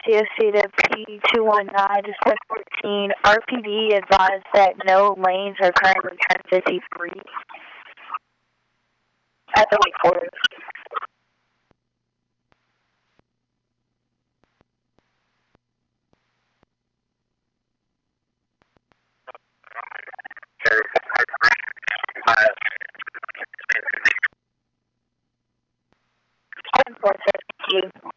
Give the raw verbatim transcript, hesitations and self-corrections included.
C S C to P two one nine to seven fourteen. R P D advised that no lanes are currently ten fifty-three at the Lake Forest. ten four, thank you.